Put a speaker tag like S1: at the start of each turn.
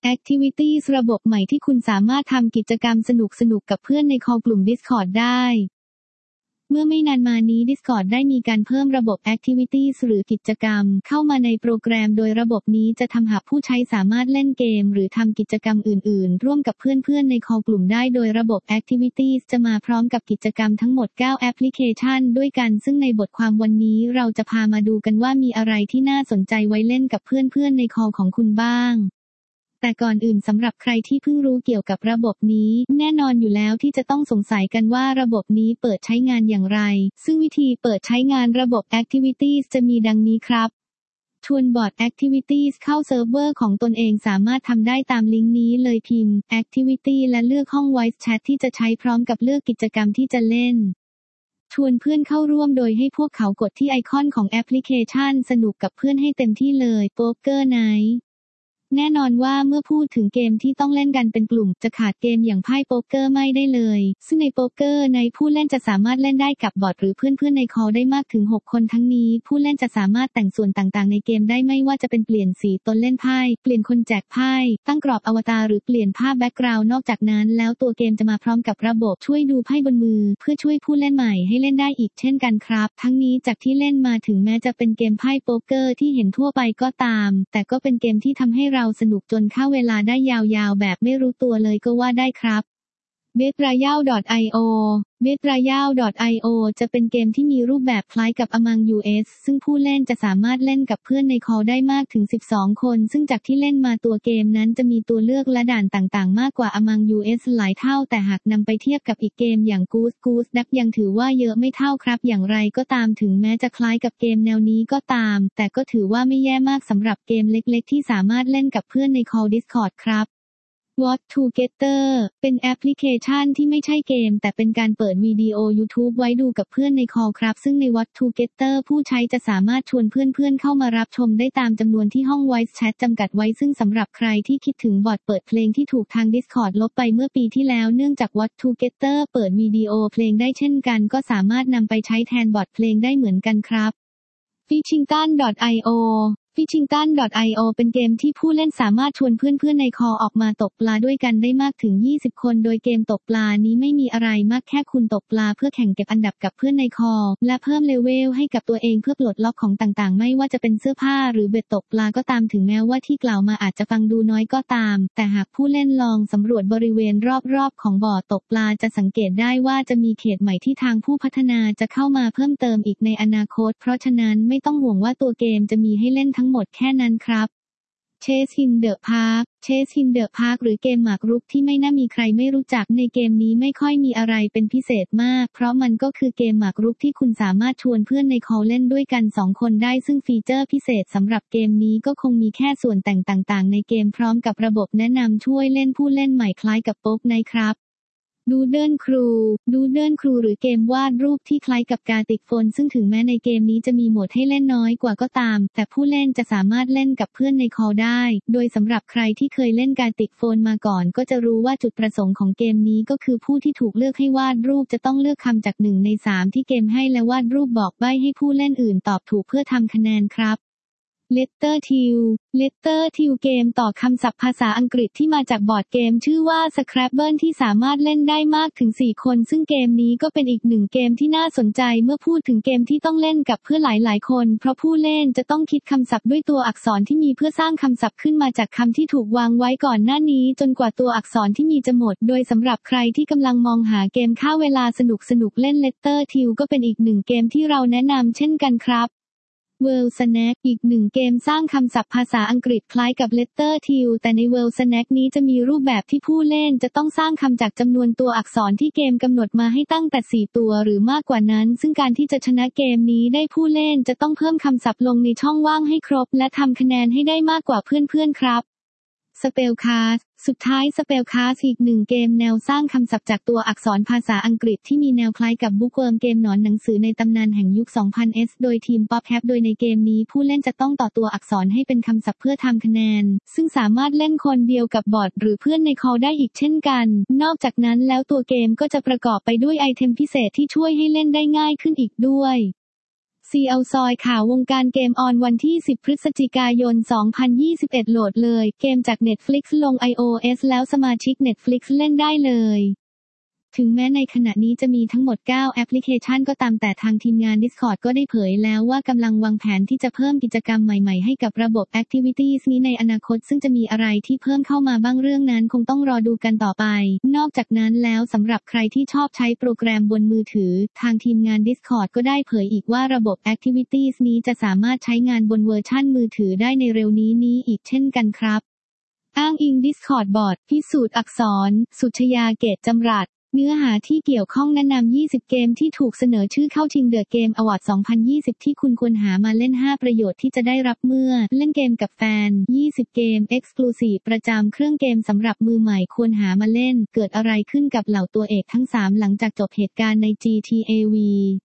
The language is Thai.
S1: Activities ระบบใหม่ที่คุณสามารถทำกิจกรรมสนุกๆกับเพื่อนในคอลกลุ่ม Discord ได้เมื่อไม่นานมานี้ Discord ได้มีการเพิ่มระบบ Activities หรือกิจกรรมเข้ามาในโปรแกรมโดยระบบนี้จะทำให้ผู้ใช้สามารถเล่นเกมหรือทำกิจกรรมอื่นๆร่วมกับเพื่อนๆในคอลกลุ่มได้โดยระบบ Activities จะมาพร้อมกับกิจกรรมทั้งหมด9แอปพลิเคชันด้วยกันซึ่งในบทความวันนี้เราจะพามาดูกันว่ามีอะไรที่น่าสนใจไว้เล่นกับเพื่อนๆในคอลของคุณบ้างแต่ก่อนอื่นสำหรับใครที่เพิ่งรู้เกี่ยวกับระบบนี้แน่นอนอยู่แล้วที่จะต้องสงสัยกันว่าระบบนี้เปิดใช้งานอย่างไรซึ่งวิธีเปิดใช้งานระบบ Activities จะมีดังนี้ครับชวนบอท Activities เข้าเซิร์ฟเวอร์ของตนเองสามารถทำได้ตามลิงก์นี้เลยพิมพ์ Activity และเลือกห้อง Voice Chat ที่จะใช้พร้อมกับเลือกกิจกรรมที่จะเล่นชวนเพื่อนเข้าร่วมโดยให้พวกเขากดที่ไอคอนของแอปพลิเคชันสนุกกับเพื่อนให้เต็มที่เลยโป๊กเกอร์ไนท์แน่นอนว่าเมื่อพูดถึงเกมที่ต้องเล่นกันเป็นกลุ่มจะขาดเกมอย่างไพ่โป๊กเกอร์ไม่ได้เลยซึ่งในโป๊กเกอร์ในผู้เล่นจะสามารถเล่นได้กับบอทหรือเพื่อนๆในคอลได้มากถึง6คนทั้งนี้ผู้เล่นจะสามารถแต่งส่วนต่างๆในเกมได้ไม่ว่าจะเป็นเปลี่ยนสีตนเล่นไพ่เปลี่ยนคนแจกไพ่ตั้งกรอบอวตารหรือเปลี่ยนภาพแบ็กกราวด์นอกจากนั้นแล้วตัวเกมจะมาพร้อมกับระบบช่วยดูไพ่บนมือเพื่อช่วยผู้เล่นใหม่ให้เล่นได้อีกเช่นกันครับทั้งนี้จากที่เล่นมาถึงแม้จะเป็นเกมไพ่โป๊กเกอร์ที่เห็นทั่วไปก็ตามแต่ก็เป็นเกมที่ทำให้เราสนุกจนเข้าเวลาได้ยาวๆแบบไม่รู้ตัวเลยก็ว่าได้ครับ betroyal.io betroyal.io จะเป็นเกมที่มีรูปแบบคล้ายกับ Among Us ซึ่งผู้เล่นจะสามารถเล่นกับเพื่อนในคอลได้มากถึง12คนซึ่งจากที่เล่นมาตัวเกมนั้นจะมีตัวเลือกและด่านต่างๆมากกว่า Among Us หลายเท่าแต่หากนำไปเทียบกับอีกเกมอย่าง Goose Duck ยังถือว่าเยอะไม่เท่าครับอย่างไรก็ตามถึงแม้จะคล้ายกับเกมแนวนี้ก็ตามแต่ก็ถือว่าไม่แย่มากสำหรับเกมเล็กๆที่สามารถเล่นกับเพื่อนในคอล Discord ครับ Watch Together เป็นแอปพลิเคชันที่ไม่ใช่เกมแต่เป็นการเปิดวิดีโอ YouTube ไว้ดูกับเพื่อนในคอลครับซึ่งใน Watch Together ผู้ใช้จะสามารถชวนเพื่อนๆเข้ามารับชมได้ตามจำนวนที่ห้อง Voice Chat จำกัดไว้ซึ่งสำหรับใครที่คิดถึงบอทเปิดเพลงที่ถูกทาง Discord ลบไปเมื่อปีที่แล้วเนื่องจาก Watch Together เปิดวิดีโอเพลงได้เช่นกันก็สามารถนำไปใช้แทนบอทเพลงได้เหมือนกันครับ Fishington.io Fishington.io เป็นเกมที่ผู้เล่นสามารถชวนเพื่อนๆในคอลออกมาตกปลาด้วยกันได้มากถึง20คนโดยเกมตกปลานี้ไม่มีอะไรมากแค่คุณตกปลาเพื่อแข่งเก็บอันดับกับเพื่อนในคอลและเพิ่มเลเวลให้กับตัวเองเพื่อปลดล็อกของต่างๆไม่ว่าจะเป็นเสื้อผ้าหรือเบ็ดตกปลาก็ตามถึงแม้ว่าที่กล่าวมาอาจจะฟังดูน้อยก็ตามแต่หากผู้เล่นลองสำรวจบริเวณรอบๆของบ่อตกปลาจะสังเกตได้ว่าจะมีเขตใหม่ที่ทางผู้พัฒนาจะเข้ามาเพิ่มเติมอีกในอนาคตเพราะฉะนั้นไม่ต้องห่วงว่าตัวเกมจะมีให้เล่นทั้งหมดแค่นั้นครับ Chase in the Park Chase in the Park หรือเกมหมากรุกที่ไม่น่ามีใครไม่รู้จักในเกมนี้ไม่ค่อยมีอะไรเป็นพิเศษมากเพราะมันก็คือเกมหมากรุกที่คุณสามารถชวนเพื่อนในคอลเล่นด้วยกัน2คนได้ซึ่งฟีเจอร์พิเศษสำหรับเกมนี้ก็คงมีแค่ส่วนแต่งต่างๆในเกมพร้อมกับระบบแนะนำช่วยเล่นผู้เล่นใหม่คล้ายกับโป๊กไนท์ครับDoodle Crew หรือเกมวาดรูปที่คล้ายกับการติกโฟนซึ่งถึงแม้ในเกมนี้จะมีโหมดให้เล่นน้อยกว่าก็ตามแต่ผู้เล่นจะสามารถเล่นกับเพื่อนในคอลได้โดยสำหรับใครที่เคยเล่นการติกโฟนมาก่อนก็จะรู้ว่าจุดประสงค์ของเกมนี้ก็คือผู้ที่ถูกเลือกให้วาดรูปจะต้องเลือกคำจาก1ใน3ที่เกมให้และวาดรูปบอกใบ้ให้ผู้เล่นอื่นตอบถูกเพื่อทำคะแนนครับ Letter Till เกมต่อคำศัพท์ภาษาอังกฤษที่มาจากบอร์ดเกมชื่อว่า Scrabble ที่สามารถเล่นได้มากถึง4คนซึ่งเกมนี้ก็เป็นอีกหนึ่งเกมที่น่าสนใจเมื่อพูดถึงเกมที่ต้องเล่นกับเพื่อนหลายๆคนเพราะผู้เล่นจะต้องคิดคำศัพท์ด้วยตัวอักษรที่มีเพื่อสร้างคำศัพท์ขึ้นมาจากคำที่ถูกวางไว้ก่อนหน้านี้จนกว่าตัวอักษรที่มีจะหมดโดยสำหรับใครที่กำลังมองหาเกมฆ่าเวลาสนุกๆเล่น Letter Till ก็เป็นอีกหนึ่งเกมที่เราแนะนำเช่นกันครับWorld Snack อีกหนึ่งเกมสร้างคำศัพท์ภาษาอังกฤษคล้ายกับ Letter Till แต่ใน World Snack นี้จะมีรูปแบบที่ผู้เล่นจะต้องสร้างคำจากจำนวนตัวอักษรที่เกมกำหนดมาให้ตั้งแต่4ตัวหรือมากกว่านั้นซึ่งการที่จะชนะเกมนี้ได้ผู้เล่นจะต้องเพิ่มคำศัพท์ลงในช่องว่างให้ครบและทำคะแนนให้ได้มากกว่าเพื่อนๆครับSpellcast สุดท้าย Spellcast อีกหนึ่งเกมแนวสร้างคำศัพท์จากตัวอักษรภาษาอังกฤษที่มีแนวคล้ายกับ Bookworm เกมหนอนหนังสือในตำนานแห่งยุค 2000s โดยทีม PopHap โดยในเกมนี้ผู้เล่นจะต้องต่อตัวอักษรให้เป็นคำศัพท์เพื่อทำคะแนนซึ่งสามารถเล่นคนเดียวกับบอทหรือเพื่อนในคอลได้อีกเช่นกันนอกจากนั้นแล้วตัวเกมก็จะประกอบไปด้วยไอเทมพิเศษที่ช่วยให้เล่นได้ง่ายขึ้นอีกด้วย CL ซอยข่าววงการเกมออนวันที่10พฤศจิกายน2021โหลดเลยเกมจาก Netflix ลง iOS แล้วสมาชิก Netflix เล่นได้เลยถึงแม้ในขณะนี้จะมีทั้งหมด9แอปพลิเคชันก็ตามแต่ทางทีมงาน Discord ก็ได้เผยแล้วว่ากำลังวางแผนที่จะเพิ่มกิจกรรมใหม่ๆให้กับระบบ Activities นี้ในอนาคตซึ่งจะมีอะไรที่เพิ่มเข้ามาบ้างเรื่องนั้นคงต้องรอดูกันต่อไปนอกจากนั้นแล้วสำหรับใครที่ชอบใช้โปรแกรมบนมือถือทางทีมงาน Discord ก็ได้เผยอีกว่าระบบ Activities นี้จะสามารถใช้งานบนเวอร์ชั่นมือถือได้ในเร็วนี้อีกเช่นกันครับอ้างอิง Discord บอร์ดพิสูจน์อักษรสุชยาเกตจำรัดเนื้อหาที่เกี่ยวข้องแนะนำ20เกมที่ถูกเสนอชื่อเข้าชิง The Game Award 2020ที่คุณควรหามาเล่น5ประโยชน์ที่จะได้รับเมื่อเล่นเกมกับแฟน20เกม Exclusive ประจำเครื่องเกมสำหรับมือใหม่ควรหามาเล่นเกิดอะไรขึ้นกับเหล่าตัวเอกทั้ง3หลังจากจบเหตุการณ์ใน GTA V